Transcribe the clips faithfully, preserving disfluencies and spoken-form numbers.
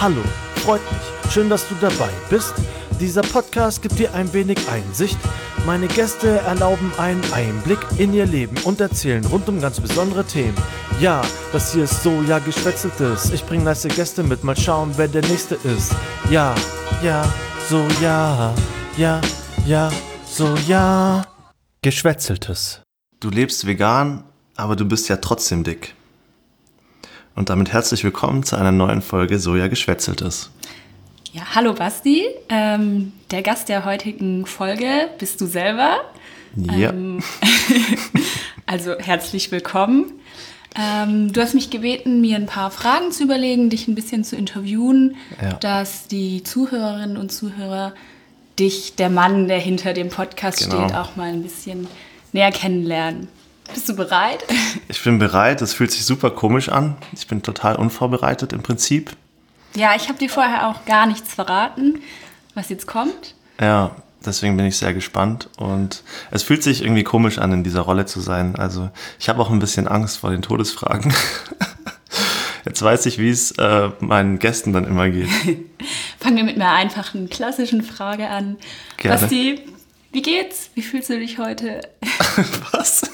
Hallo, freut mich. Schön, dass du dabei bist. Dieser Podcast gibt dir ein wenig Einsicht. Meine Gäste erlauben einen Einblick in ihr Leben und erzählen rund um ganz besondere Themen. Ja, das hier ist so, ja, Geschwätzeltes. Ich bring nice Gäste mit, mal schauen, wer der Nächste ist. Ja, ja, so, ja, ja, ja, so, ja. Geschwätzeltes. Du lebst vegan, aber du bist ja trotzdem dick. Und damit herzlich willkommen zu einer neuen Folge Soja Geschwätzeltes. Ja, hallo Basti. Ähm, der Gast der heutigen Folge bist du selber. Ja. Ähm, also herzlich willkommen. Ähm, du hast mich gebeten, mir ein paar Fragen zu überlegen, dich ein bisschen zu interviewen, Ja. dass die Zuhörerinnen und Zuhörer dich, der Mann, der hinter dem Podcast Genau. steht, auch mal ein bisschen näher kennenlernen. Bist du bereit? Ich bin bereit, es fühlt sich super komisch an. Ich bin total unvorbereitet im Prinzip. Ja, ich habe dir vorher auch gar nichts verraten, was jetzt kommt. Ja, deswegen bin ich sehr gespannt. Und es fühlt sich irgendwie komisch an, in dieser Rolle zu sein. Also ich habe auch ein bisschen Angst vor den Todesfragen. Jetzt weiß ich, wie es äh, meinen Gästen dann immer geht. Fangen wir mit einer einfachen, klassischen Frage an. Gerne. Basti, wie geht's? Wie fühlst du dich heute? Was?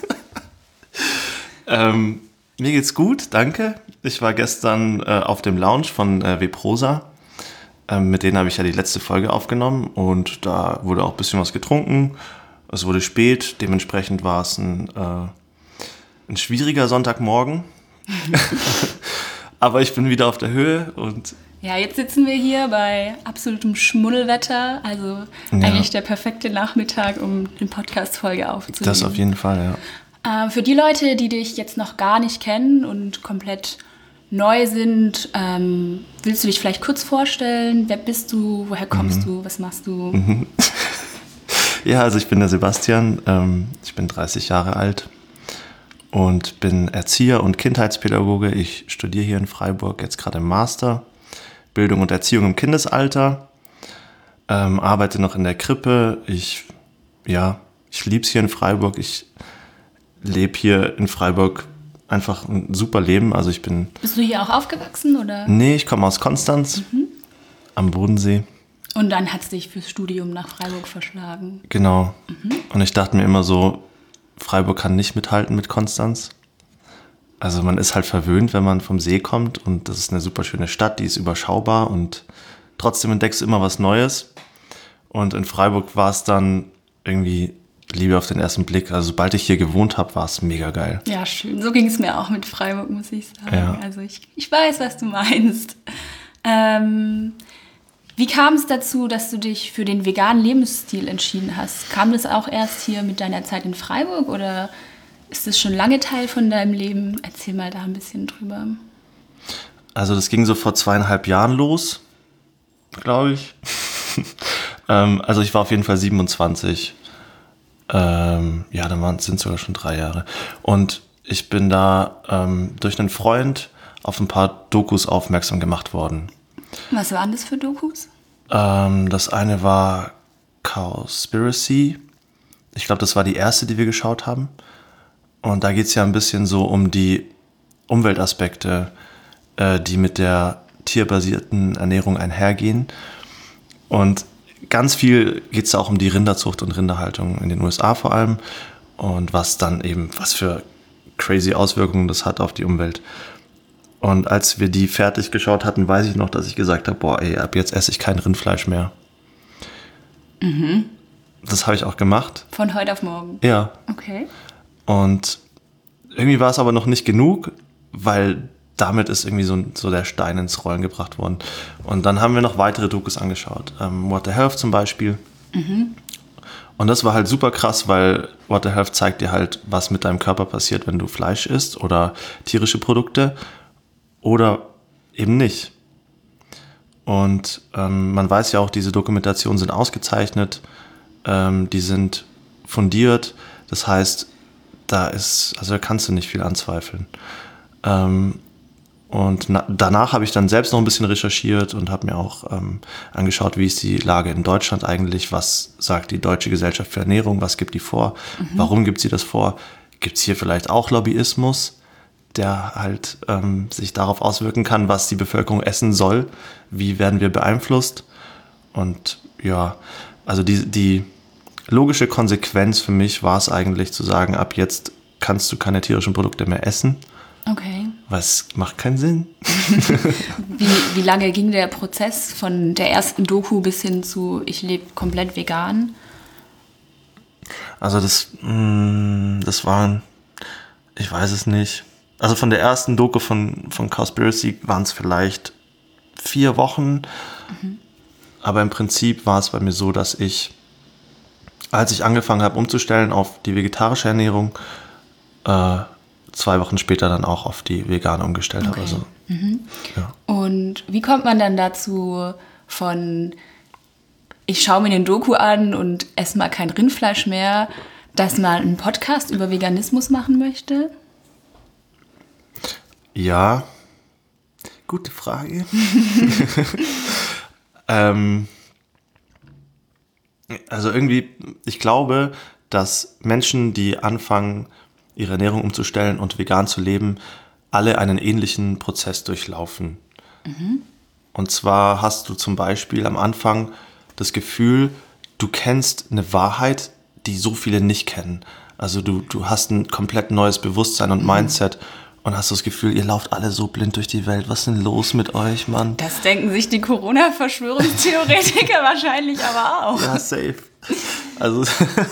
ähm, mir geht's gut, danke. Ich war gestern äh, auf dem Lounge von äh, Veprosa. Ähm, mit denen habe ich ja die letzte Folge aufgenommen und da wurde auch ein bisschen was getrunken. Es wurde spät, dementsprechend war es ein, äh, ein schwieriger Sonntagmorgen. Aber ich bin wieder auf der Höhe und Ja, jetzt sitzen wir hier bei absolutem Schmuddelwetter. Also Ja. eigentlich der perfekte Nachmittag, um eine Podcast-Folge aufzunehmen. das auf jeden Fall, ja. Äh, für die Leute, die dich jetzt noch gar nicht kennen und komplett neu sind, ähm, willst du dich vielleicht kurz vorstellen? Wer bist du? Woher kommst du? Was machst du? Ja, also ich bin der Sebastian, ähm, ich bin dreißig Jahre alt und bin Erzieher und Kindheitspädagoge. Ich studiere hier in Freiburg jetzt gerade im Master, Bildung und Erziehung im Kindesalter, ähm, arbeite noch in der Krippe. Ich, ja, ich liebe es hier in Freiburg. Ich lebe hier in Freiburg einfach ein super Leben. Also ich bin, Bist du hier auch aufgewachsen, oder? nee, ich komme aus Konstanz am Bodensee. Und dann hat es dich fürs Studium nach Freiburg verschlagen. Genau. Und ich dachte mir immer so, Freiburg kann nicht mithalten mit Konstanz. Also man ist halt verwöhnt, wenn man vom See kommt und das ist eine super schöne Stadt, die ist überschaubar und trotzdem entdeckst du immer was Neues. Und in Freiburg war es dann irgendwie Liebe auf den ersten Blick. Also sobald ich hier gewohnt habe, war es mega geil. Ja, schön. So ging es mir auch mit Freiburg, muss ich sagen. Ja. Also ich, ich weiß, was du meinst. Ähm, wie kam es dazu, dass du dich für den veganen Lebensstil entschieden hast? Kam das auch erst hier mit deiner Zeit in Freiburg oder ist das schon lange Teil von deinem Leben? Erzähl mal da ein bisschen drüber. Also das ging so vor zweieinhalb Jahren los, glaube ich. ähm, also ich war auf jeden Fall siebenundzwanzig. Ähm, ja, dann sind es sogar schon drei Jahre. Und ich bin da ähm, durch einen Freund auf ein paar Dokus aufmerksam gemacht worden. Was waren das für Dokus? Ähm, das eine war Cowspiracy. Ich glaube, das war die erste, die wir geschaut haben. Und da geht es ja ein bisschen so um die Umweltaspekte, äh, die mit der tierbasierten Ernährung einhergehen. Und ganz viel geht es auch um die Rinderzucht und Rinderhaltung in den U S A vor allem. Und was dann eben, was für crazy Auswirkungen das hat auf die Umwelt. Und als wir die fertig geschaut hatten, weiß ich noch, dass ich gesagt habe, boah, ey, ab jetzt esse ich kein Rindfleisch mehr. Mhm. Das habe ich auch gemacht. Von heute auf morgen? Ja. Okay. Und irgendwie war es aber noch nicht genug, weil damit ist irgendwie so, so der Stein ins Rollen gebracht worden. Und dann haben wir noch weitere Dokus angeschaut. Ähm, What the Health zum Beispiel. Mhm. Und das war halt super krass, weil What the Health zeigt dir halt, was mit deinem Körper passiert, wenn du Fleisch isst oder tierische Produkte oder eben nicht. Und ähm, man weiß ja auch, diese Dokumentationen sind ausgezeichnet, ähm, die sind fundiert. Das heißt, da ist, also da kannst du nicht viel anzweifeln. Ähm, und na, danach habe ich dann selbst noch ein bisschen recherchiert und habe mir auch ähm, angeschaut, wie ist die Lage in Deutschland eigentlich, was sagt die Deutsche Gesellschaft für Ernährung, was gibt die vor, mhm. warum gibt sie das vor, gibt es hier vielleicht auch Lobbyismus, der halt ähm, sich darauf auswirken kann, was die Bevölkerung essen soll, wie werden wir beeinflusst. Und ja, also die, die logische Konsequenz für mich war es eigentlich zu sagen, ab jetzt kannst du keine tierischen Produkte mehr essen. Okay. Weil es macht keinen Sinn. Wie, wie lange ging der Prozess von der ersten Doku bis hin zu ich lebe komplett vegan? Also das, mh, das waren, ich weiß es nicht. Also von der ersten Doku von, von Cowspiracy waren es vielleicht vier Wochen. Mhm. Aber im Prinzip war es bei mir so, dass ich, als ich angefangen habe umzustellen auf die vegetarische Ernährung, äh, zwei Wochen später dann auch auf die vegane umgestellt okay. habe. Also, mhm. ja. Und wie kommt man dann dazu von, ich schaue mir den Doku an und esse mal kein Rindfleisch mehr, dass man einen Podcast über Veganismus machen möchte? Ja, gute Frage. ähm, also irgendwie, ich glaube, dass Menschen, die anfangen, ihre Ernährung umzustellen und vegan zu leben, alle einen ähnlichen Prozess durchlaufen. Mhm. Und zwar hast du zum Beispiel am Anfang das Gefühl, du kennst eine Wahrheit, die so viele nicht kennen. Also du, du hast ein komplett neues Bewusstsein und mhm. Mindset und hast das Gefühl, ihr lauft alle so blind durch die Welt. Was ist denn los mit euch, Mann? Das denken sich die Corona-Verschwörungstheoretiker wahrscheinlich aber auch. Ja, safe. Also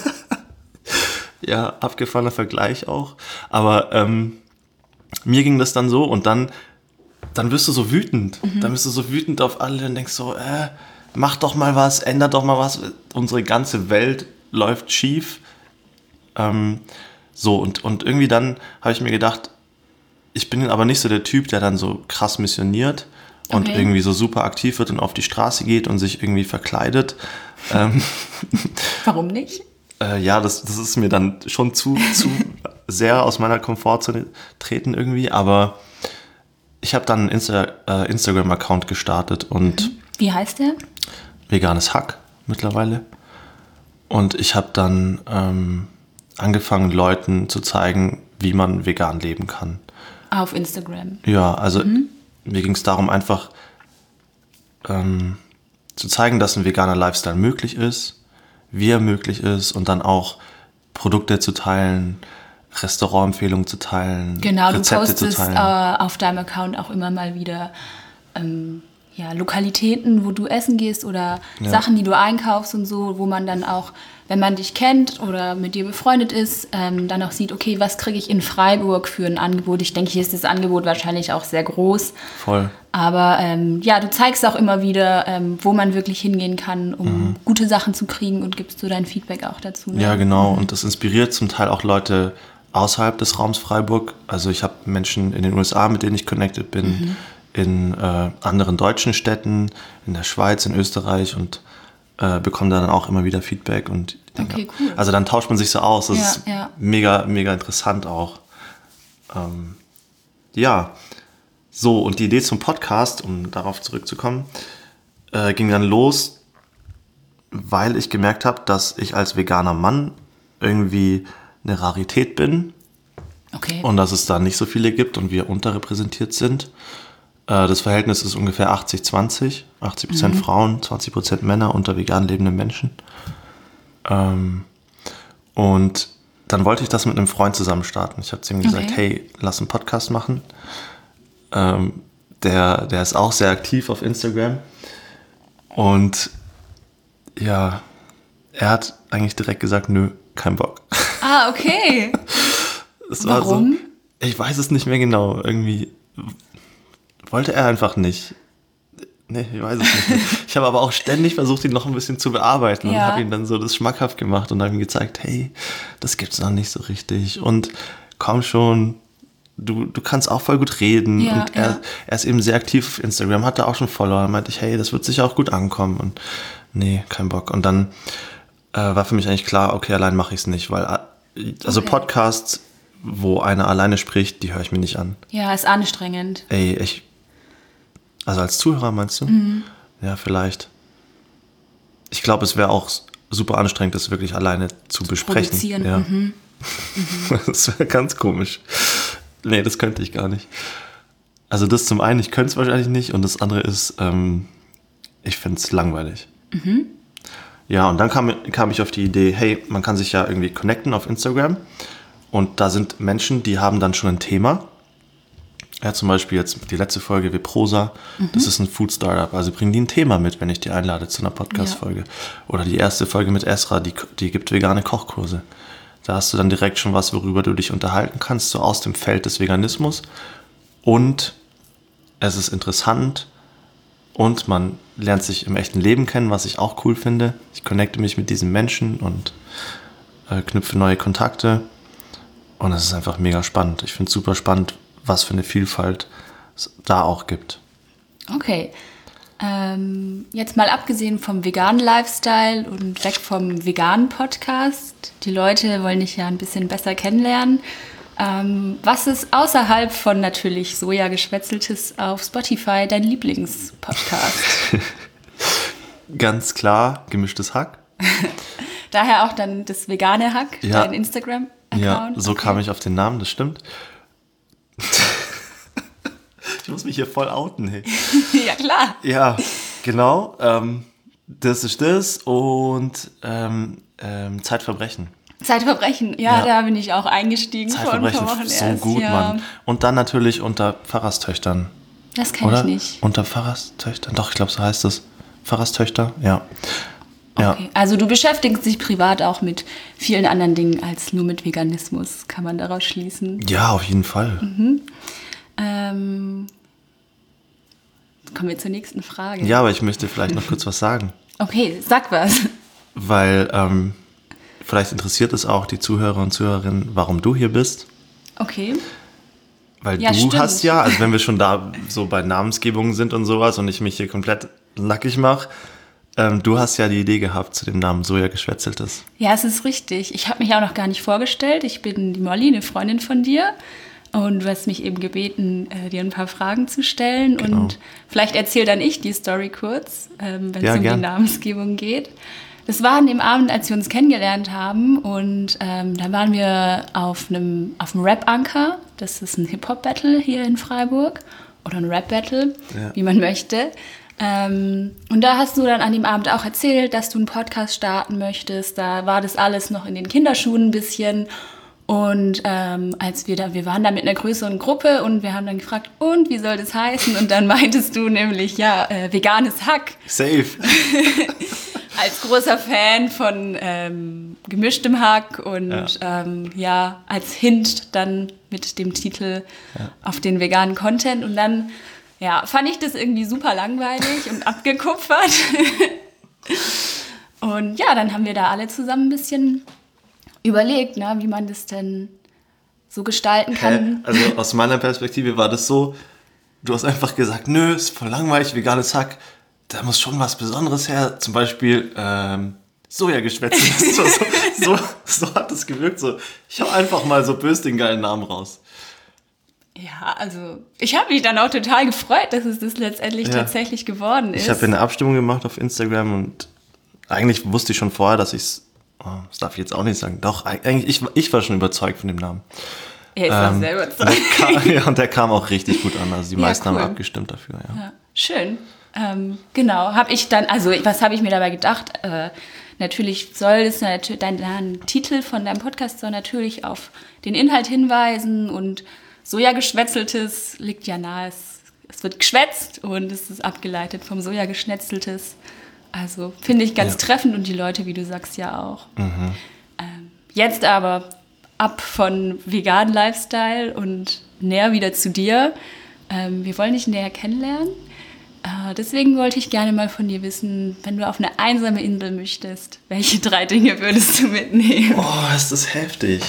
ja, abgefahrener Vergleich auch. Aber ähm, mir ging das dann so und dann, dann wirst du so wütend. Mhm. Dann bist du so wütend auf alle und denkst so, äh, mach doch mal was, ändert doch mal was. Unsere ganze Welt läuft schief. Ähm, so, und, und irgendwie dann habe ich mir gedacht, ich bin aber nicht so der Typ, der dann so krass missioniert und okay. irgendwie so super aktiv wird und auf die Straße geht und sich irgendwie verkleidet. ähm, Warum nicht? Äh, ja, das, das ist mir dann schon zu, zu sehr aus meiner Komfortzone treten irgendwie, aber ich habe dann einen Insta, äh, Instagram-Account gestartet und wie heißt der? Veganes Hack mittlerweile. Und ich habe dann ähm, angefangen, Leuten zu zeigen, wie man vegan leben kann. Auf Instagram? Ja, also mhm. mir ging es darum, einfach ähm, zu zeigen, dass ein veganer Lifestyle möglich ist, wie er möglich ist und dann auch Produkte zu teilen, Restaurantempfehlungen zu teilen, genau, Rezepte du postest zu teilen. Äh, auf deinem Account auch immer mal wieder ähm, ja, Lokalitäten, wo du essen gehst oder ja. Sachen, die du einkaufst und so, wo man dann auch, wenn man dich kennt oder mit dir befreundet ist, ähm, dann auch sieht, okay, was kriege ich in Freiburg für ein Angebot? Ich denke, hier ist das Angebot wahrscheinlich auch sehr groß. Voll. Aber ähm, ja, du zeigst auch immer wieder, ähm, wo man wirklich hingehen kann, um mhm. gute Sachen zu kriegen und gibst du dein Feedback auch dazu. Ne? Ja, genau. Mhm. Und das inspiriert zum Teil auch Leute außerhalb des Raums Freiburg. Also ich habe Menschen in den U S A, mit denen ich connected bin, mhm. in äh, anderen deutschen Städten, in der Schweiz, in Österreich und äh, bekomme dann auch immer wieder Feedback. Und denke, okay, cool. Also dann tauscht man sich so aus. Das ja, ist ja. mega, mega interessant auch. Ähm, ja, so, und die Idee zum Podcast, um darauf zurückzukommen, äh, ging dann los, weil ich gemerkt habe, dass ich als veganer Mann irgendwie eine Rarität bin. Okay. Und dass es da nicht so viele gibt und wir unterrepräsentiert sind. Äh, das Verhältnis ist ungefähr achtzig zwanzig. achtzig Prozent mhm. Frauen, zwanzig Prozent Männer unter vegan lebenden Menschen. Ähm, und dann wollte ich das mit einem Freund zusammen starten. Ich habe zu ihm gesagt, okay. hey, lass einen Podcast machen. Ähm, der, der ist auch sehr aktiv auf Instagram. Und ja, er hat eigentlich direkt gesagt, nö, kein Bock. Ah, okay. Es war Warum? So, ich weiß es nicht mehr genau. Irgendwie wollte er einfach nicht. Nee, ich weiß es nicht mehr. Ich habe aber auch ständig versucht, ihn noch ein bisschen zu bearbeiten. Ja. Und habe ihm dann so das schmackhaft gemacht und habe ihm gezeigt, hey, das gibt's noch nicht so richtig. Und komm schon, du, du kannst auch voll gut reden. Ja, und er, ja. er ist eben sehr aktiv auf Instagram, hat da auch schon Follower. Da meinte ich, hey, das wird sicher auch gut ankommen. Und nee, kein Bock. Und dann äh, war für mich eigentlich klar, okay, allein mache ich es nicht. Weil also okay. Podcasts, wo einer alleine spricht, die höre ich mir nicht an. Ja, ist anstrengend. Ey, ich... Also als Zuhörer meinst du? Mhm. Ja, vielleicht. Ich glaube, es wäre auch super anstrengend, das wirklich alleine zu, zu besprechen. Produzieren. Ja. Mhm. Mhm. Das wäre ganz komisch. Nee, das könnte ich gar nicht. Also das zum einen, ich könnte es wahrscheinlich nicht und das andere ist, ähm, ich finde es langweilig. Mhm. Ja, und dann kam, kam ich auf die Idee, hey, man kann sich ja irgendwie connecten auf Instagram und da sind Menschen, die haben dann schon ein Thema. Ja, zum Beispiel jetzt die letzte Folge Veprosa, mhm. das ist ein Food-Startup, also bringen die ein Thema mit, wenn ich die einlade zu einer Podcast-Folge. Ja. Oder die erste Folge mit Esra, die, die gibt vegane Kochkurse. Da hast du dann direkt schon was, worüber du dich unterhalten kannst, so aus dem Feld des Veganismus. Und es ist interessant und man lernt sich im echten Leben kennen, was ich auch cool finde. Ich connecte mich mit diesen Menschen und äh, knüpfe neue Kontakte. Und es ist einfach mega spannend. Ich finde es super spannend, was für eine Vielfalt es da auch gibt. Okay. Ähm, jetzt mal abgesehen vom veganen Lifestyle und weg vom veganen Podcast. Die Leute wollen dich ja ein bisschen besser kennenlernen. Ähm, was ist außerhalb von natürlich Soja-Geschwätzeltes auf Spotify dein Lieblingspodcast? Ganz klar, gemischtes Hack. Daher auch dann das vegane Hack, ja. dein Instagram-Account. Ja, so okay. kam ich auf den Namen, das stimmt. Ich muss mich hier voll outen, hey. Ja, klar. Ja, genau. Ähm, das ist das und ähm, ähm, Zeitverbrechen. Zeitverbrechen, ja, ja, da bin ich auch eingestiegen vor ein paar Wochen so erst. gut, ja. Mann. Und dann natürlich unter Pfarrerstöchtern. Das kenne ich nicht. Unter Pfarrerstöchtern, doch, ich glaube, so heißt es. Pfarrerstöchter, ja. ja. Okay, also du beschäftigst dich privat auch mit vielen anderen Dingen als nur mit Veganismus, kann man daraus schließen. Ja, auf jeden Fall. Mhm. Ähm, kommen wir zur nächsten Frage. Ja, aber ich möchte vielleicht noch kurz was sagen. Okay, sag was. Weil, ähm, vielleicht interessiert es auch die Zuhörer und Zuhörerinnen, warum du hier bist. Okay. Weil ja, du stimmt. hast ja, also wenn wir schon da so bei Namensgebungen sind und sowas und ich mich hier komplett nackig mache, ähm, du hast ja die Idee gehabt zu dem Namen Soja-Geschwätzeltes. Ja, es ist richtig. Ich habe mich auch noch gar nicht vorgestellt. Ich bin die Molly, eine Freundin von dir. Und du hast mich eben gebeten, äh, dir ein paar Fragen zu stellen. Genau. Und vielleicht erzähle dann ich die Story kurz, ähm, wenn es ja, um gern. die Namensgebung geht. Das war an dem Abend, als wir uns kennengelernt haben. Und ähm, da waren wir auf einem auf dem Rap-Anker. Das ist ein Hip-Hop-Battle hier in Freiburg. Oder ein Rap-Battle, ja. wie man möchte. Ähm, und da hast du dann an dem Abend auch erzählt, dass du einen Podcast starten möchtest. Da war das alles noch in den Kinderschuhen ein bisschen. Und ähm, als wir da, wir waren da mit einer größeren Gruppe und wir haben dann gefragt, und wie soll das heißen? Und dann meintest du nämlich, ja, äh, veganes Hack. Safe. Als großer Fan von ähm, gemischtem Hack und ja. Ähm, ja, als Hint dann mit dem Titel ja. auf den veganen Content. Und dann, ja, fand ich das irgendwie super langweilig und abgekupfert. Und ja, dann haben wir da alle zusammen ein bisschen überlegt, ne, wie man das denn so gestalten kann. Hä? Also aus meiner Perspektive war das so, du hast einfach gesagt, nö, ist voll langweilig, veganes Hack, da muss schon was Besonderes her, zum Beispiel ähm, Soja-Geschwätzeltes. so, so, so hat es gewirkt, so. Ich hau einfach mal so böse den geilen Namen raus. Ja, also ich habe mich dann auch total gefreut, dass es das letztendlich ja. tatsächlich geworden ist. Ich habe eine Abstimmung gemacht auf Instagram und eigentlich wusste ich schon vorher, dass ich es, oh, das darf ich jetzt auch nicht sagen, doch, eigentlich, ich, ich war schon überzeugt von dem Namen. Er ist ähm, auch sehr überzeugt. Kam, ja, und der kam auch richtig gut an, also die ja, meisten cool. haben abgestimmt dafür. Ja. Ja, schön. Ähm, genau, habe ich dann, also was habe ich mir dabei gedacht? Äh, natürlich soll es, dein, dein Titel von deinem Podcast soll natürlich auf den Inhalt hinweisen und Soja-Geschwätzeltes liegt ja nahe, es, es wird geschwätzt und es ist abgeleitet vom Soja-Geschnetzeltes. Also finde ich ganz ja. treffend und die Leute, wie du sagst, ja auch. Mhm. Ähm, jetzt aber ab von veganen Lifestyle und näher wieder zu dir. Ähm, wir wollen dich näher kennenlernen. Äh, deswegen wollte ich gerne mal von dir wissen, wenn du auf eine einsame Insel möchtest, welche drei Dinge würdest du mitnehmen? Oh, ist das heftig.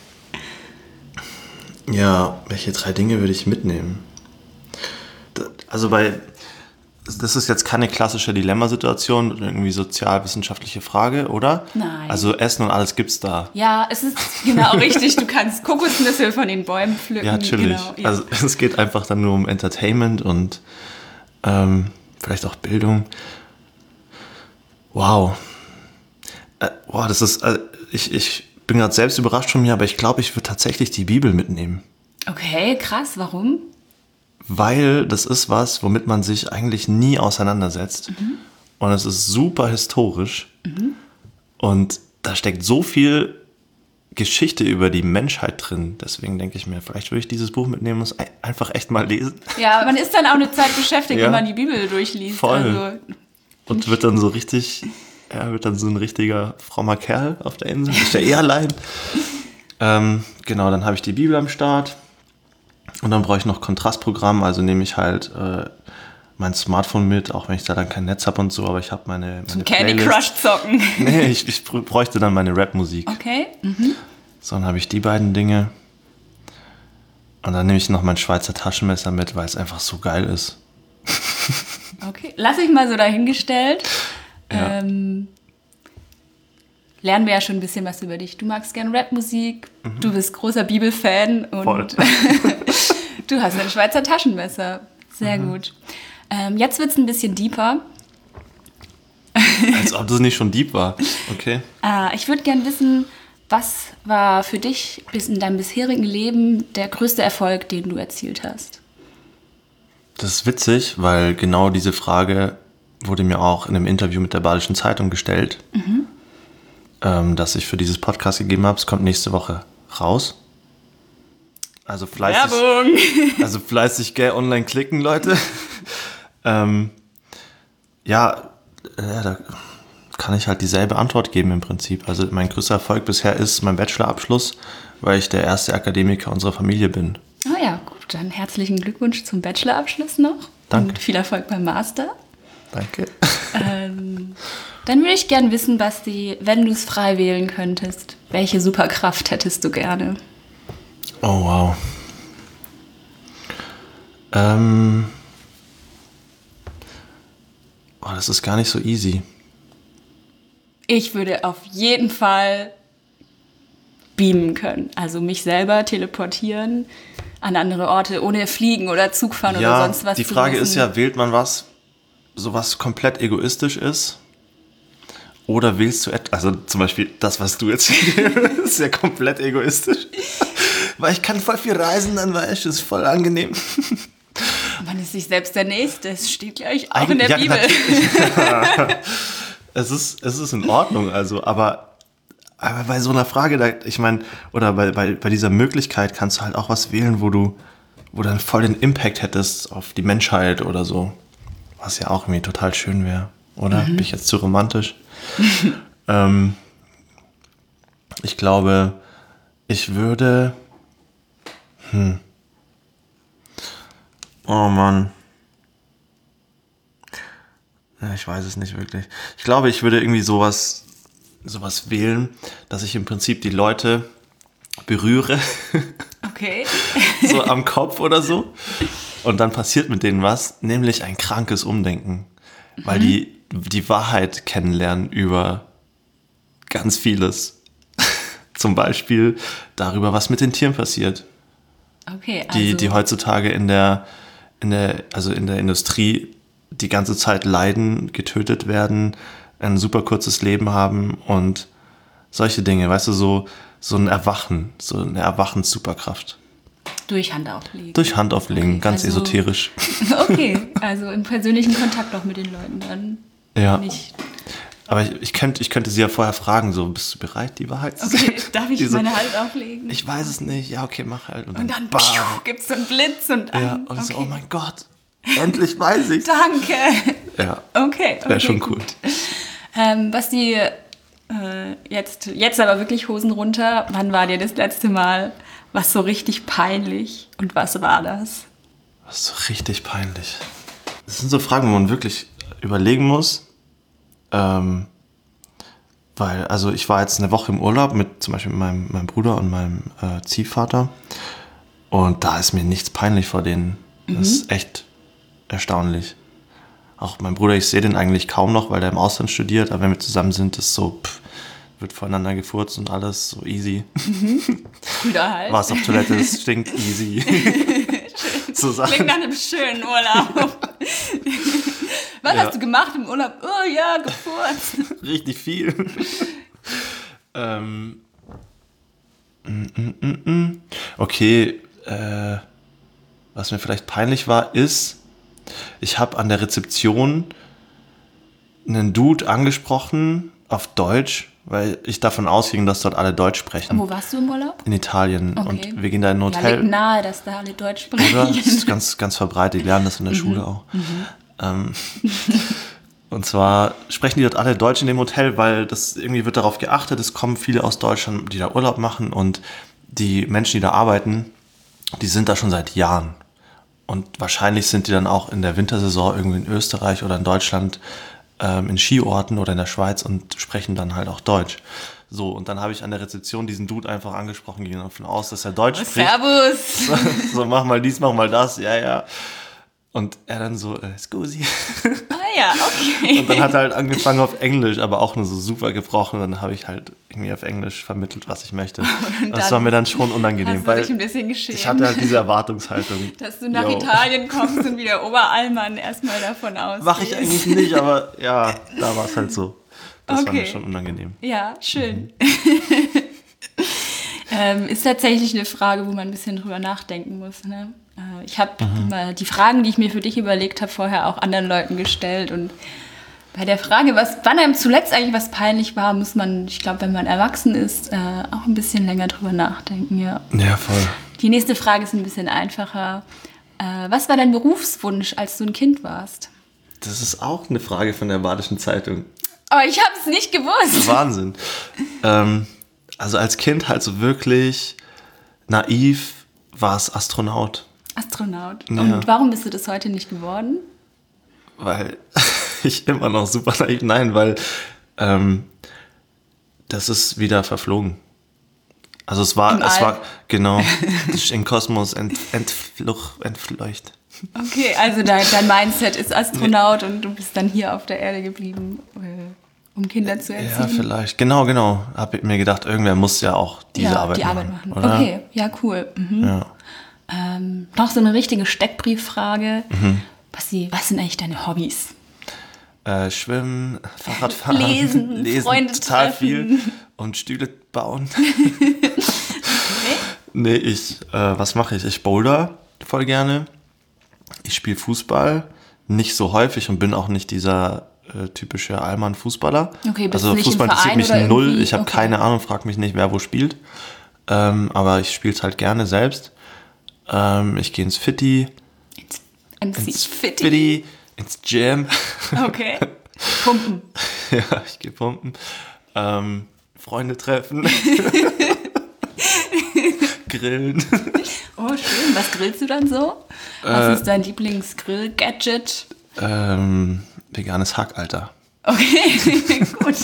Ja, welche drei Dinge würde ich mitnehmen? Also bei, das ist jetzt keine klassische Dilemmasituation oder irgendwie sozialwissenschaftliche Frage, oder? Nein. Also Essen und alles gibt's da. Ja, es ist genau richtig. Du kannst Kokosnüsse von den Bäumen pflücken. Ja, natürlich. Genau, ja. Also es geht einfach dann nur um Entertainment und ähm, vielleicht auch Bildung. Wow. Äh, wow, das ist, äh, ich, ich bin gerade selbst überrascht von mir, aber ich glaube, ich würde tatsächlich die Bibel mitnehmen. Okay, krass. Warum? Weil das ist was, womit man sich eigentlich nie auseinandersetzt. Mhm. Und es ist super historisch. Mhm. Und da steckt so viel Geschichte über die Menschheit drin. Deswegen denke ich mir, vielleicht würde ich dieses Buch mitnehmen und es einfach echt mal lesen. Ja, man ist dann auch eine Zeit beschäftigt, ja, wenn man die Bibel durchliest. Voll. Also, und wird dann so richtig, ja, wird dann so ein richtiger frommer Kerl auf der Insel. Ist ja eh allein. ähm, genau, dann habe ich die Bibel am Start. Und dann brauche ich noch Kontrastprogramm. Also nehme ich halt äh, mein Smartphone mit, auch wenn ich da dann kein Netz habe und so. Aber ich habe meine, meine Zum Candy Crush zocken. Nee, ich, ich bräuchte dann meine Rap-Musik. Okay. Mhm. So, dann habe ich die beiden Dinge. Und dann nehme ich noch mein Schweizer Taschenmesser mit, weil es einfach so geil ist. Okay, lass ich mal so dahingestellt. Ja. Ähm, lernen wir ja schon ein bisschen was über dich. Du magst gern Rapmusik, mhm. du bist großer Bibelfan und Voll. du hast ein Schweizer Taschenmesser. Sehr mhm. gut. Ähm, jetzt wird es ein bisschen deeper. Als ob das nicht schon deep war. Okay. Äh, ich würde gern wissen, was war für dich bis in deinem bisherigen Leben der größte Erfolg, den du erzielt hast? Das ist witzig, weil genau diese Frage wurde mir auch in einem Interview mit der Badischen Zeitung gestellt, mhm. ähm, das ich für dieses Podcast gegeben habe. Es kommt nächste Woche raus. Also fleißig, Werbung! Also fleißig gell, online klicken, Leute. ähm, ja, äh, da kann ich halt dieselbe Antwort geben im Prinzip. Also mein größter Erfolg bisher ist mein Bachelorabschluss, weil ich der erste Akademiker unserer Familie bin. Oh ja, gut, dann herzlichen Glückwunsch zum Bachelorabschluss noch. Danke. Und viel Erfolg beim Master. Danke. Ähm, dann würde ich gerne wissen, Basti, wenn du es frei wählen könntest, welche Superkraft hättest du gerne? Oh, wow. Ähm. Oh, das ist gar nicht so easy. Ich würde auf jeden Fall beamen können. Also mich selber teleportieren an andere Orte, ohne fliegen oder Zug fahren ja, oder sonst was. Die zu Frage wissen. ist ja, wählt man was, so was komplett egoistisch ist? Oder wählst du etwas, also zum Beispiel das, was du jetzt ist ja komplett egoistisch. Weil ich kann voll viel reisen, dann weißt du, ist voll angenehm. Man ist sich selbst der Nächste, es steht gleich auch Eig- in der ja, Bibel. es, ist, es ist in Ordnung, also, aber, aber bei so einer Frage, da, ich meine, oder bei, bei, bei dieser Möglichkeit kannst du halt auch was wählen, wo du, wo du dann voll den Impact hättest auf die Menschheit oder so. Was ja auch irgendwie total schön wäre, oder? Mhm. Bin ich jetzt zu romantisch? ähm, ich glaube, ich würde... Hm. Oh Mann. Ja, ich weiß es nicht wirklich. Ich glaube, ich würde irgendwie sowas, sowas wählen, dass ich im Prinzip die Leute berühre. Okay. So am Kopf oder so. Und dann passiert mit denen was, nämlich ein krankes Umdenken. Mhm. Weil die die Wahrheit kennenlernen über ganz vieles. Zum Beispiel darüber, was mit den Tieren passiert. Okay, also Die, die heutzutage in der, in der, also in der Industrie die ganze Zeit leiden, getötet werden, ein super kurzes Leben haben und solche Dinge, weißt du, so, so ein Erwachen, so eine Erwachenssuperkraft. Durch Hand auflegen. Durch Hand auflegen, okay, ganz also, esoterisch. Okay, also im persönlichen Kontakt auch mit den Leuten dann. Ja. Nicht. Aber ich, ich, könnte, ich könnte sie ja vorher fragen, so, bist du bereit, die Wahrheit zu Okay, sagen? darf ich Die so, meine Hand auflegen? Ich weiß es nicht. Ja, okay, mach halt. Und dann, Und dann bam. gibt es so einen Blitz und Ja, an. und Okay. so, oh mein Gott, endlich weiß ich's. Danke. Ja, Okay, okay. wäre schon cool. Gut. Ähm, Basti, äh, jetzt, jetzt aber wirklich Hosen runter. Wann war dir das letzte Mal was so richtig peinlich und was war das? Das ist so richtig peinlich. Das sind so Fragen, wo man wirklich überlegen muss. Ähm, weil, also ich war jetzt eine Woche im Urlaub mit zum Beispiel mit meinem, meinem Bruder und meinem äh, Ziehvater. Und da ist mir nichts peinlich vor denen. Das mhm. ist echt erstaunlich. Auch mein Bruder, ich sehe den eigentlich kaum noch, weil der im Ausland studiert. Aber wenn wir zusammen sind, ist so, pff, wird voneinander gefurzt und alles so easy. Mhm. Brüder halt. Was auf Toilette ist, stinkt easy. So Klingt nach einem schönen Urlaub. Was Ja. hast du gemacht im Urlaub? Oh ja, gefurzt. Richtig viel. ähm, mm, mm, mm, mm. Okay, äh, was mir vielleicht peinlich war, ist, ich habe an der Rezeption einen Dude angesprochen auf Deutsch, weil ich davon ausging, dass dort alle Deutsch sprechen. Wo warst du im Urlaub? In Italien. Okay. Und wir gehen da in ein Ja, Hotel. liegt nahe, dass da alle Deutsch sprechen. Oder? Das ist ganz, ganz verbreitet. Die lernen das in der Schule auch. Ähm, und zwar sprechen die dort alle Deutsch in dem Hotel, weil das irgendwie wird darauf geachtet, es kommen viele aus Deutschland, die da Urlaub machen und die Menschen, die da arbeiten, die sind da schon seit Jahren. Und wahrscheinlich sind die dann auch in der Wintersaison irgendwie in Österreich oder in Deutschland ähm, in Skiorten oder in der Schweiz und sprechen dann halt auch Deutsch. So, und dann habe ich an der Rezeption diesen Dude einfach angesprochen, ging davon aus, dass er Deutsch spricht. Servus! So, so, mach mal dies, mach mal das, ja, ja. Und er dann so, äh, scusi. Ah ja, okay. Und dann hat er halt angefangen auf Englisch, aber auch nur so super gebrochen. Und dann habe ich halt irgendwie auf Englisch vermittelt, was ich möchte. Und das war mir dann schon unangenehm, hast du weil dich ein bisschen geschämt, ich hatte halt diese Erwartungshaltung. dass du nach Yo. Italien kommst und wie der Oberallmann erstmal davon ausgehst. Mach ich eigentlich nicht, aber ja, da war es halt so. Das Okay. war mir schon unangenehm. Ja, schön. ähm, ist tatsächlich eine Frage, wo man ein bisschen drüber nachdenken muss. Ne? Äh, ich habe mhm. die Fragen, die ich mir für dich überlegt habe, vorher auch anderen Leuten gestellt. Und bei der Frage, was, wann einem zuletzt eigentlich was peinlich war, muss man, ich glaube, wenn man erwachsen ist, äh, auch ein bisschen länger drüber nachdenken. Ja. Ja, voll. Die nächste Frage ist ein bisschen einfacher. Äh, was war dein Berufswunsch, als du ein Kind warst? Das ist auch eine Frage von der Badischen Zeitung. Aber ich habe es nicht gewusst. Wahnsinn. ähm, also als Kind halt so wirklich naiv war es Astronaut. Astronaut. Ja. Und warum bist du das heute nicht geworden? Weil ich immer noch super naiv, nein, weil ähm, das ist wieder verflogen. Also es war, Im es All. war, genau, im Kosmos ent, entfluch, entfleucht. Okay, also dein, dein Mindset ist Astronaut und du bist dann hier auf der Erde geblieben, um Kinder zu erziehen. Ja, vielleicht. Genau, genau. Habe ich mir gedacht, irgendwer muss ja auch diese ja, Arbeit die machen. Arbeit machen. Oder? Okay, ja, cool. Mhm. Ja. Ähm, noch so eine richtige Steckbrieffrage. Mhm. Basti, was sind eigentlich deine Hobbys? Äh, Schwimmen, Fahrradfahren, Lesen, lesen Freunde total treffen. viel und Stühle bauen. Okay. Nee, ich, äh, was mache ich? Ich boulder voll gerne. Ich spiele Fußball, nicht so häufig und bin auch nicht dieser äh, typische Allmann-Fußballer. Okay, bist also du nicht im Fußball interessiert Verein mich oder null. irgendwie? Ich habe Okay. keine Ahnung, frag mich nicht, wer wo spielt. Ähm, aber ich spiele es halt gerne selbst. Ähm, ich gehe ins Fitti, M C ins Fitti. Fitti, ins Gym. Okay. Pumpen. Ja, ich gehe pumpen. Ähm, Freunde treffen. Grillen. Oh, schön. Was grillst du dann so? Was Äh, ist dein Lieblingsgrill-Gadget? ähm, veganes Hack, Alter. Okay, gut.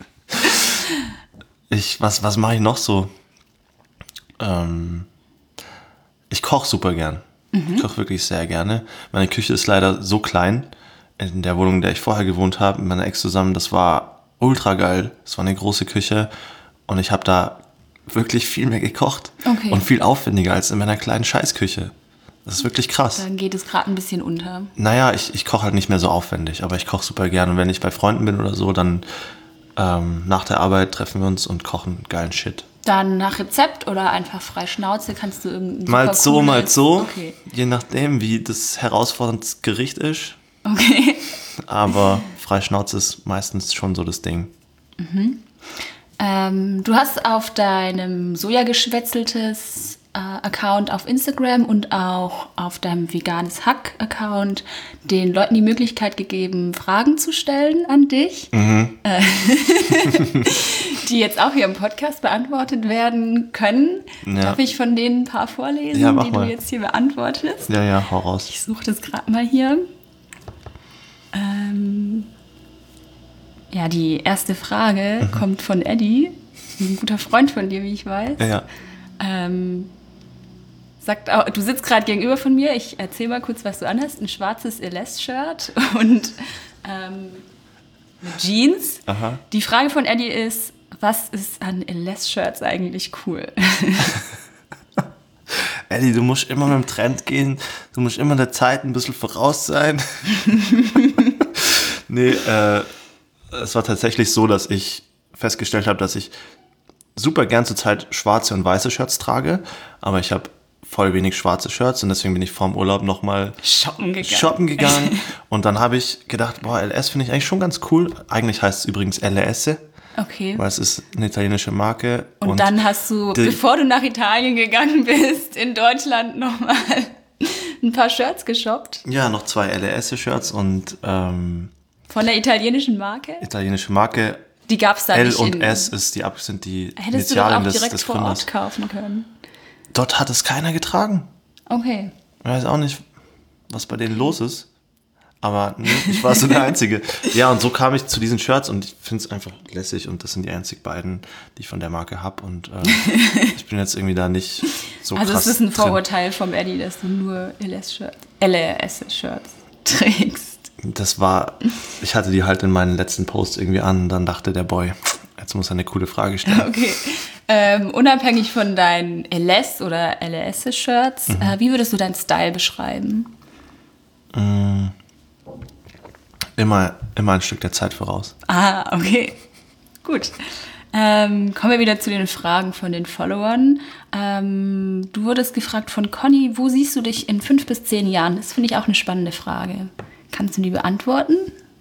Ich, was, was mache ich noch so? Ähm, ich koche super gern. Mhm. Ich koche wirklich sehr gerne. Meine Küche ist leider so klein. In der Wohnung, in der ich vorher gewohnt habe, mit meiner Ex zusammen, das war ultra geil. Das war eine große Küche. Und ich habe da wirklich viel mehr gekocht. Okay. Und viel aufwendiger als in meiner kleinen Scheißküche. Das ist wirklich krass. Dann geht es gerade ein bisschen unter. Naja, ich, ich koche halt nicht mehr so aufwendig, aber ich koche super gern. Und wenn ich bei Freunden bin oder so, dann ähm, nach der Arbeit treffen wir uns und kochen geilen Shit. Dann nach Rezept oder einfach frei Schnauze kannst du irgendein Mal super so, cooles- mal so. Okay. Je nachdem, wie das herausfordernde Gericht ist. Okay. Aber Freischnauze ist meistens schon so das Ding. Ähm, du hast auf deinem Sojageschwätzeltes äh, Account auf Instagram und auch auf deinem veganes Hack-Account den Leuten die Möglichkeit gegeben, Fragen zu stellen an dich, Mhm. äh, die jetzt auch hier im Podcast beantwortet werden können. Ja. Darf ich von denen ein paar vorlesen, Ja, mach die mal. du jetzt hier beantwortest? Ja, ja, hau raus. Ich suche das gerade mal hier. Ähm, ja, die erste Frage kommt von Eddie, ein guter Freund von dir, wie ich weiß. Ja, ja. Ähm, sagt auch, du sitzt gerade gegenüber von mir. Ich erzähl mal kurz, was du anhast. Ein schwarzes Eless-Shirt und ähm, eine Jeans. Aha. Die Frage von Eddie ist, was ist an Eless-Shirts eigentlich cool? Eddie, du musst immer mit dem Trend gehen. Du musst immer der Zeit ein bisschen voraus sein. Nee, äh, es war tatsächlich so, dass ich festgestellt habe, dass ich super gern zurzeit schwarze und weiße Shirts trage. Aber ich habe voll wenig schwarze Shirts und deswegen bin ich vorm Urlaub nochmal Shoppen gegangen. shoppen gegangen. Und dann habe ich gedacht, boah, L S finde ich eigentlich schon ganz cool. Eigentlich heißt es übrigens L S, Okay. weil es ist eine italienische Marke. Und, und dann hast du, die, bevor du nach Italien gegangen bist, in Deutschland nochmal ein paar Shirts geshoppt. Ja, noch zwei L S-Shirts und ähm, von der italienischen Marke? Italienische Marke. Die gab es da L nicht. und in, S ist die, sind die Hättest du doch auch Initialen des, direkt des vor Gründers. Ort kaufen können. Dort hat es keiner getragen. Okay. Ich weiß auch nicht, was bei denen los ist. Aber nee, ich war so der Einzige. Ja, und so kam ich zu diesen Shirts und ich finde es einfach lässig und das sind die einzig beiden, die ich von der Marke habe. Und äh, ich bin jetzt irgendwie da nicht so also krass es ist ein drin. Vorurteil vom Eddie, dass du nur L S-Shirts, L S-Shirts trägst. Das war, ich hatte die halt in meinen letzten Post irgendwie an und dann dachte der Boy, jetzt muss er eine coole Frage stellen. Okay. Ähm, unabhängig von deinen L S- oder L S-Shirts, mhm. äh, wie würdest du deinen Style beschreiben? Mm, immer, immer ein Stück der Zeit voraus. Ah, okay. Gut. Ähm, kommen wir wieder zu den Fragen von den Followern. Ähm, du wurdest gefragt von Conny, wo siehst du dich in fünf bis zehn Jahren? Das finde ich auch eine spannende Frage. Kannst du die beantworten?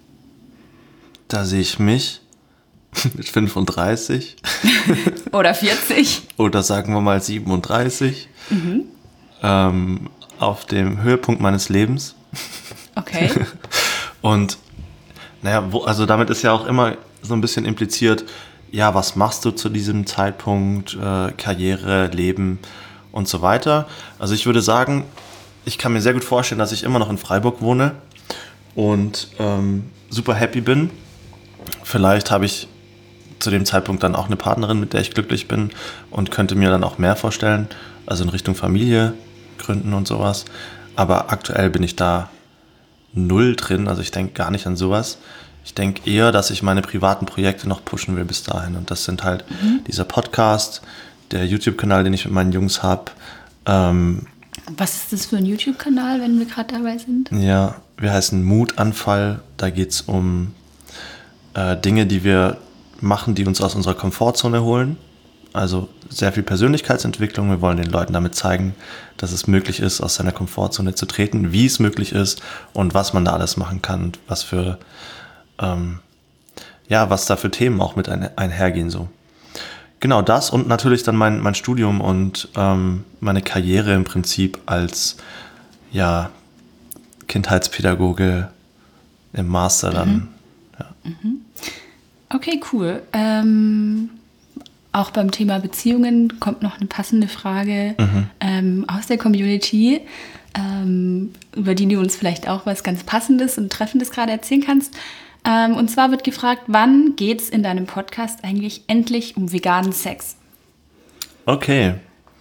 Da sehe ich mich mit fünfunddreißig. Oder vierzig. Oder sagen wir mal siebenunddreißig. Mhm. Ähm, auf dem Höhepunkt meines Lebens. Okay. Und naja, wo, also damit ist ja auch immer so ein bisschen impliziert, ja, was machst du zu diesem Zeitpunkt, äh, Karriere, Leben und so weiter. Also ich würde sagen, ich kann mir sehr gut vorstellen, dass ich immer noch in Freiburg wohne und ähm, super happy bin. Vielleicht habe ich zu dem Zeitpunkt dann auch eine Partnerin, mit der ich glücklich bin und könnte mir dann auch mehr vorstellen, also in Richtung Familie gründen und sowas. Aber aktuell bin ich da null drin, also ich denke gar nicht an sowas. Ich denke eher, dass ich meine privaten Projekte noch pushen will bis dahin. Und das sind halt mhm. dieser Podcast, der YouTube-Kanal, den ich mit meinen Jungs habe. Ähm, Was ist das für ein YouTube-Kanal, wenn wir gerade dabei sind? Ja, wir heißen Mutanfall. Da geht es um äh, Dinge, die wir machen, die uns aus unserer Komfortzone holen. Also sehr viel Persönlichkeitsentwicklung. Wir wollen den Leuten damit zeigen, dass es möglich ist, aus seiner Komfortzone zu treten, wie es möglich ist und was man da alles machen kann und was für ähm, ja, was da für Themen auch mit ein, einhergehen so. Genau das und natürlich dann mein, mein Studium und ähm, meine Karriere im Prinzip als ja, Kindheitspädagoge im Master dann. Mhm. Ja. Mhm. Okay, cool. Ähm, auch beim Thema Beziehungen kommt noch eine passende Frage mhm. ähm, aus der Community, ähm, über die du uns vielleicht auch was ganz Passendes und Treffendes gerade erzählen kannst. Ähm, und zwar wird gefragt, wann geht es in deinem Podcast eigentlich endlich um veganen Sex? Okay.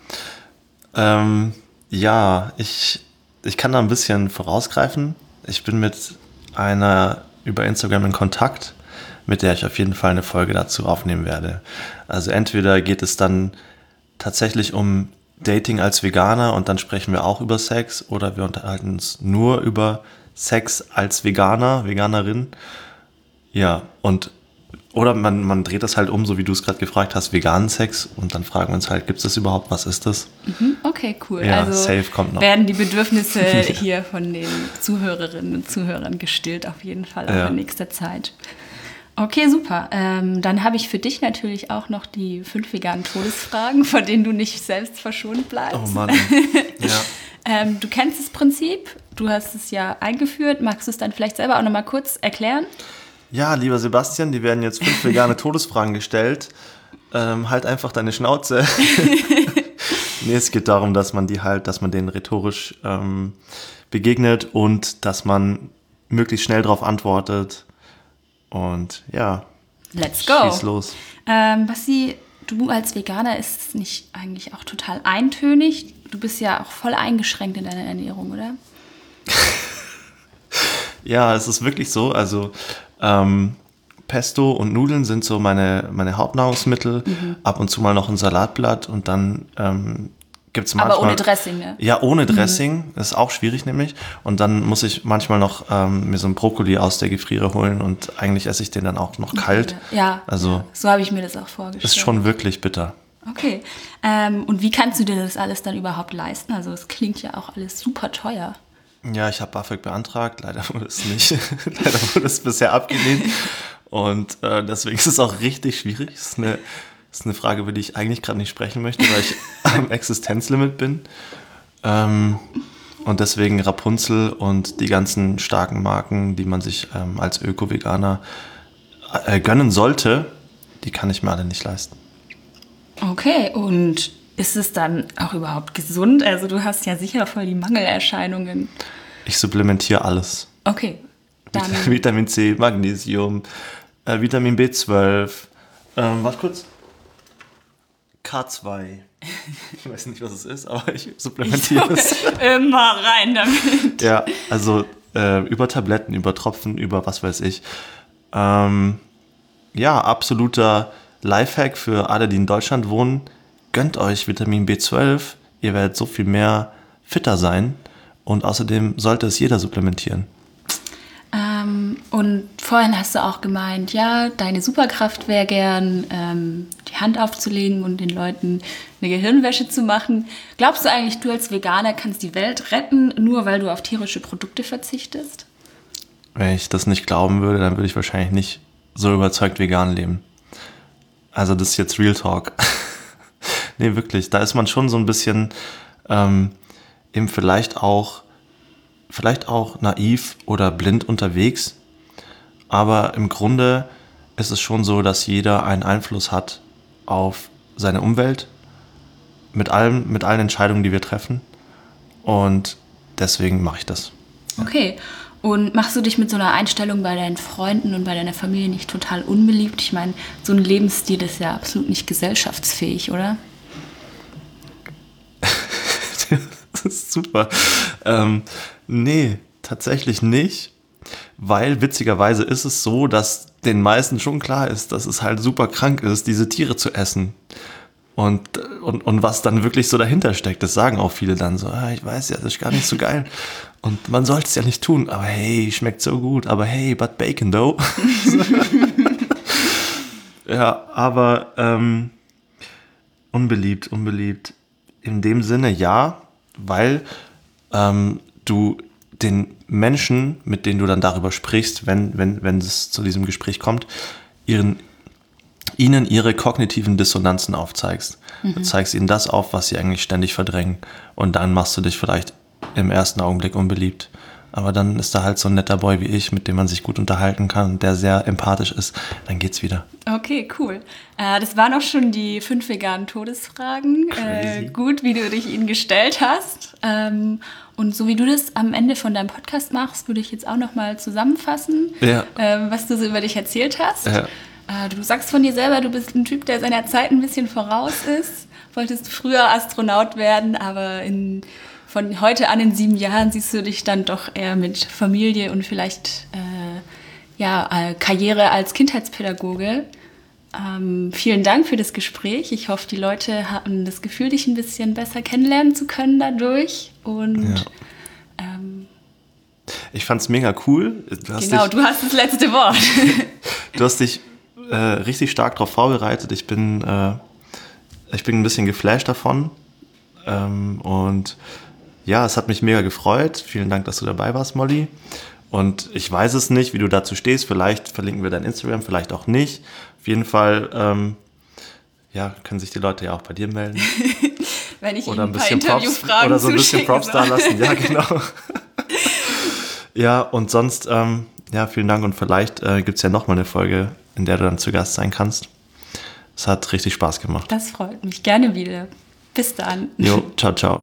Ähm, ja, ich, ich kann da ein bisschen vorausgreifen. Ich bin mit einer über Instagram in Kontakt, mit der ich auf jeden Fall eine Folge dazu aufnehmen werde. Also entweder geht es dann tatsächlich um Dating als Veganer und dann sprechen wir auch über Sex oder wir unterhalten uns nur über Sex als Veganer, Veganerin. Ja, und oder man, man dreht das halt um, so wie du es gerade gefragt hast, veganen Sex und dann fragen wir uns halt, gibt es das überhaupt, was ist das? Mhm, okay, cool. Ja, also safe kommt noch. Werden die Bedürfnisse hier von den Zuhörerinnen und Zuhörern gestillt, auf jeden Fall auch ja. in nächster Zeit. Okay, super. Ähm, dann habe ich für dich natürlich auch noch die fünf veganen Todesfragen, von denen du nicht selbst verschont bleibst. Oh Mann, ja. ähm, du kennst das Prinzip, du hast es ja eingeführt. Magst du es dann vielleicht selber auch noch mal kurz erklären? Ja, lieber Sebastian, die werden jetzt fünf vegane Todesfragen gestellt. Ähm, halt einfach deine Schnauze. Nee, es geht darum, dass man die halt, dass man denen rhetorisch ähm, begegnet und dass man möglichst schnell darauf antwortet. Und ja, let's go. Schieß los. Ähm, Basti, du als Veganer ist es nicht eigentlich auch total eintönig? Du bist ja auch voll eingeschränkt in deiner Ernährung, oder? Ja, es ist wirklich so. Also ähm, Pesto und Nudeln sind so meine, meine Hauptnahrungsmittel. Mhm. Ab und zu mal noch ein Salatblatt und dann ähm, gibt es manchmal... Aber ohne Dressing, ne? Ja, ohne Dressing. Mhm. Das ist auch schwierig nämlich. Und dann muss ich manchmal noch ähm, mir so einen Brokkoli aus der Gefriere holen und eigentlich esse ich den dann auch noch kalt. Ja, also ja. So habe ich mir das auch vorgestellt. Ist schon wirklich bitter. Okay. Ähm, und wie kannst du dir das alles dann überhaupt leisten? Also es klingt ja auch alles super teuer. Ja, ich habe BAföG beantragt, leider wurde es nicht. Leider wurde es bisher abgelehnt. Und äh, deswegen ist es auch richtig schwierig. Es ist eine, ist eine Frage, über die ich eigentlich gerade nicht sprechen möchte, weil ich am Existenzlimit bin. Ähm, und deswegen Rapunzel und die ganzen starken Marken, die man sich ähm, als Öko-Veganer äh, gönnen sollte, die kann ich mir alle nicht leisten. Okay, und ist es dann auch überhaupt gesund? Also du hast ja sicher voll die Mangelerscheinungen. Ich supplementiere alles. Okay, dann... Vitamin C, Magnesium, äh, Vitamin B zwölf, ähm, warte kurz, K zwei. Ich weiß nicht, was es ist, aber ich supplementiere es. Immer rein damit. Ja, also äh, über Tabletten, über Tropfen, über was weiß ich. Ähm, ja, absoluter Lifehack für alle, die in Deutschland wohnen. Gönnt euch Vitamin B zwölf. Ihr werdet so viel mehr fitter sein. Und außerdem sollte es jeder supplementieren. Ähm, und vorhin hast du auch gemeint, ja, deine Superkraft wäre gern, ähm, die Hand aufzulegen und den Leuten eine Gehirnwäsche zu machen. Glaubst du eigentlich, du als Veganer kannst die Welt retten, nur weil du auf tierische Produkte verzichtest? Wenn ich das nicht glauben würde, dann würde ich wahrscheinlich nicht so überzeugt vegan leben. Also das ist jetzt Real Talk. Nee, wirklich, da ist man schon so ein bisschen ähm, eben vielleicht auch vielleicht auch naiv oder blind unterwegs, aber im Grunde ist es schon so, dass jeder einen Einfluss hat auf seine Umwelt mit allem, mit allen Entscheidungen, die wir treffen, und deswegen mache ich das. Okay, und machst du dich mit so einer Einstellung bei deinen Freunden und bei deiner Familie nicht total unbeliebt? Ich meine, so ein Lebensstil ist ja absolut nicht gesellschaftsfähig, oder? Das ist super. Ähm, nee, tatsächlich nicht, weil witzigerweise ist es so, dass den meisten schon klar ist, dass es halt super krank ist, diese Tiere zu essen. Und, und, und was dann wirklich so dahinter steckt, das sagen auch viele dann so, ah, ich weiß ja, das ist gar nicht so geil. Und man sollte es ja nicht tun, aber hey, schmeckt so gut, aber hey, but bacon though. Ja, aber ähm, unbeliebt, unbeliebt. In dem Sinne ja, weil ähm, du den Menschen, mit denen du dann darüber sprichst, wenn, wenn, wenn es zu diesem Gespräch kommt, ihren, ihnen ihre kognitiven Dissonanzen aufzeigst. Mhm. Du zeigst ihnen das auf, was sie eigentlich ständig verdrängen. Und dann machst du dich vielleicht im ersten Augenblick unbeliebt. Aber dann ist da halt so ein netter Boy wie ich, mit dem man sich gut unterhalten kann, der sehr empathisch ist. Dann geht's wieder. Okay, cool. Äh, das waren auch schon die fünf veganen Todesfragen. Äh, gut, wie du dich ihnen gestellt hast. Ähm, und so wie du das am Ende von deinem Podcast machst, würde ich jetzt auch nochmal zusammenfassen, Ja. ähm, was du so über dich erzählt hast. Ja. Äh, du sagst von dir selber, du bist ein Typ, der seiner Zeit ein bisschen voraus ist. Wolltest du früher Astronaut werden, aber in... Von heute an in sieben Jahren siehst du dich dann doch eher mit Familie und vielleicht äh, ja, äh, Karriere als Kindheitspädagoge. Ähm, vielen Dank für das Gespräch. Ich hoffe, die Leute hatten das Gefühl, dich ein bisschen besser kennenlernen zu können dadurch. Und Ja. ähm, Ich fand's mega cool. Du hast genau, dich, du hast das letzte Wort. du hast dich äh, richtig stark darauf vorbereitet. Ich bin, äh, ich bin ein bisschen geflasht davon. Ähm, und ja, es hat mich mega gefreut. Vielen Dank, dass du dabei warst, Molly. Und ich weiß es nicht, wie du dazu stehst. Vielleicht verlinken wir dein Instagram, vielleicht auch nicht. Auf jeden Fall ähm, ja, können sich die Leute ja auch bei dir melden. Wenn ich oder ihnen ein ein paar bisschen Props, Interviewfragen oder so ein bisschen zuschicken Props soll. da lassen. Ja, genau. Ja, und sonst, ähm, ja, vielen Dank. Und vielleicht äh, gibt es ja nochmal eine Folge, in der du dann zu Gast sein kannst. Es hat richtig Spaß gemacht. Das freut mich. Gerne wieder. Bis dann. Jo, ciao, ciao.